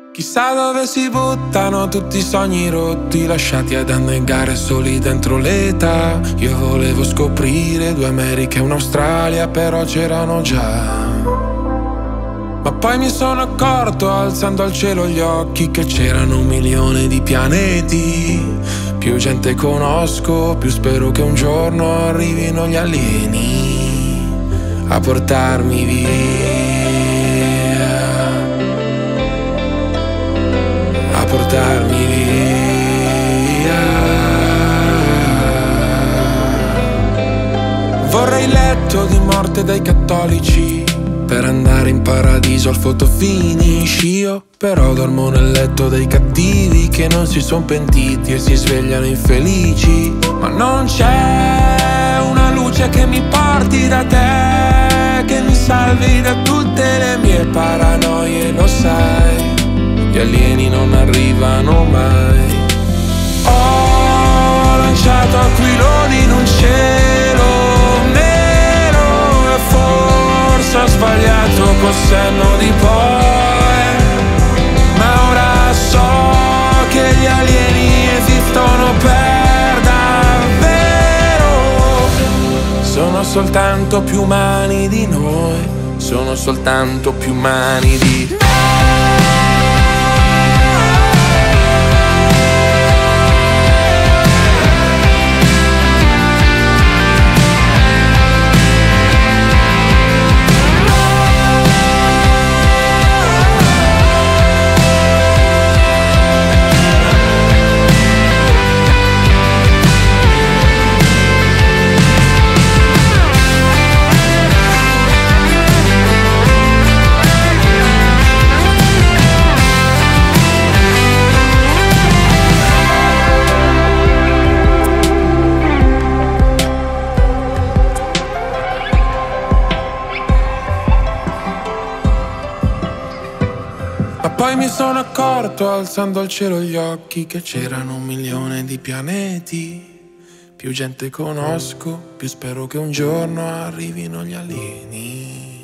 Chissà dove si buttano tutti i sogni rotti, lasciati ad annegare soli dentro l'età. Io volevo scoprire 2 Americhe e un'Australia, però c'erano già. Ma poi mi sono accorto, alzando al cielo gli occhi, che c'erano 1 milione di pianeti. Più gente conosco, più spero che un giorno arrivino gli alieni a portarmi via, a portarmi via. Vorrei il letto di morte dai cattolici per andare in paradiso al fotofinish. Io però dormo nel letto dei cattivi che non si son pentiti e si svegliano infelici. Ma non c'è una luce che mi porti da te, che mi salvi da tutte le mie paranoie, lo sai. Gli alieni non arrivano mai. Ho lanciato aquiloni in un cielo nero e forse ho sbagliato col senno di poi, ma ora so che gli alieni esistono per davvero. Sono soltanto più umani di noi, sono soltanto più umani di noi. Poi mi sono accorto, alzando al cielo gli occhi, che c'erano 1 milione di pianeti. Più gente conosco, più spero che un giorno arrivino gli alieni